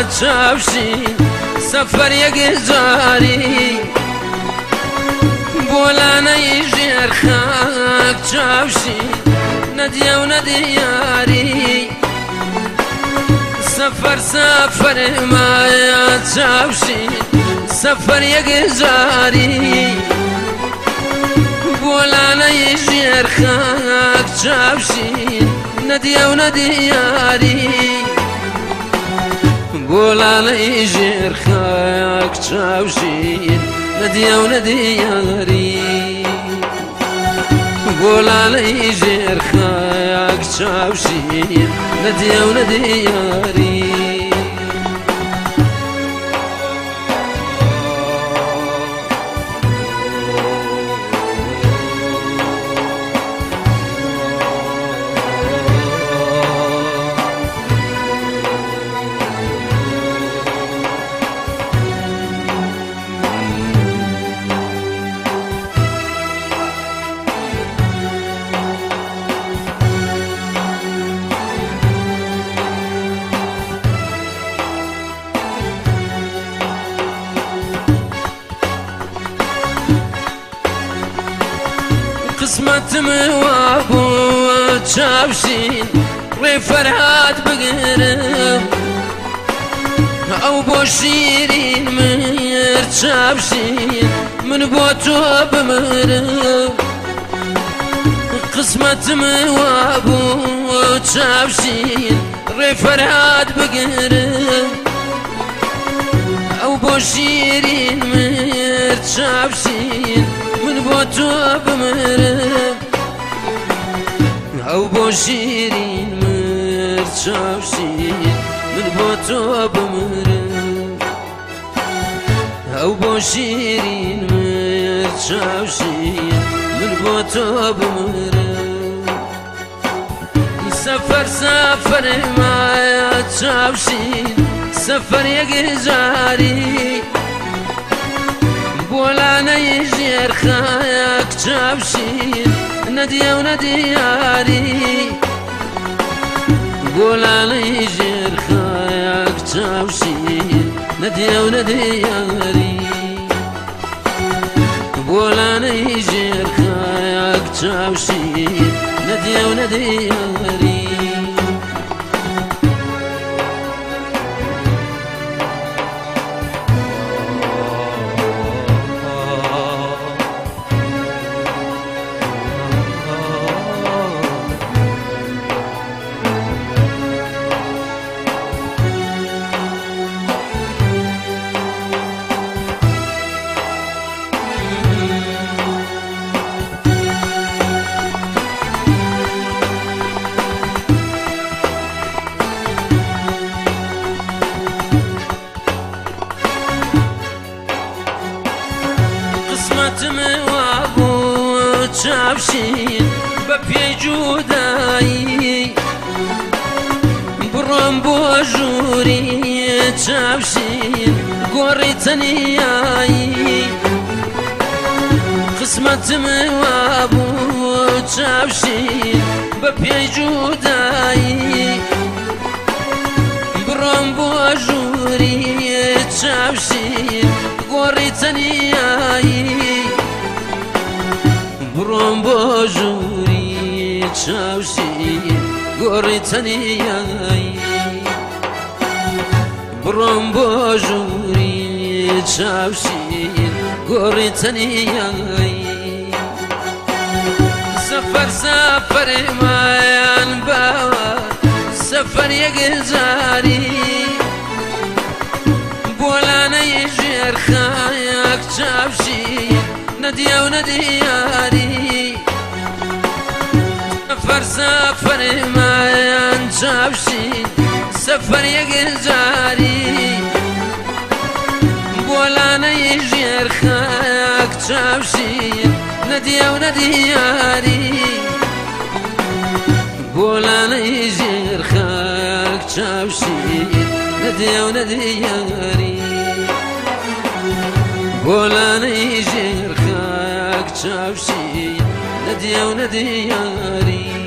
چاوشین سفر یەکجاری بۆلانەی ژێر خاک چاوشین نەدیە و نەدیاری سفر سفر مایە چاوشین سفر یەکجاری بۆلانەی ژێر خاک چاوشین نەدیە و نەدیاری بۆلانەی ژێر خاک چاوشین نەدیە و نەدیاری بۆلانەی ژێر خاک چاوشین نەدیە و نەدیاری قسمتم وابو چاوشین ڕێ فەرهاد بگرم ئەو بۆ شیرین مرد چاوشین من بۆ تۆ بمرم قسمتم وابو چاوشین ڕێ فەرهاد بگرم ئەو بۆ شیرین مرد چاوشین من بۆ تۆ بمرم ئەو بۆ شیرین مرد چاوشین من بۆ تۆ بمرم ئەو بۆ شیرین مرد چاوشین من بۆ تۆ بمرم سەفەر سەفەر مایە چاوشین سەفەر یەکجاری بۆلانەی ژێر خاک چاوشین نەدیە و نەدیاری بۆلانەی ژێر خاک چاوشین نەدیە و نەدیاری بۆلانەی ژێر خاک چاوشین نەدیە و نەدیاری قسمتم وابو چاوشین بە پێی جودایی بڕۆم بۆ ژووری چاوشین گۆڕی تەنیایی قسمتم وابو چاوشین بە پێی جودایی بڕۆم بۆ ژووری چاوشین گۆڕی تەنیایی بڕۆم بۆ ژووری چاوشین گۆڕی تەنیایی بڕۆم بۆ ژووری چاوشین گۆڕی تەنیایی سەفەر سەفەر مایان باوە سەفەر یەکجاری بۆلانەی ژێر خاک چاوشین نەدیە و نەدیاری سەفەر سەفەر مایان چاوشین سەفەر یەکجاری بۆلانەی ژێر خاک چاوشین نەدیە و نەدیاری بۆلانەی ژێر خاک چاوشین نەدیە و نەدیاری بۆلانەی ژێر خاک چاوشین نەدیە و نەدیاری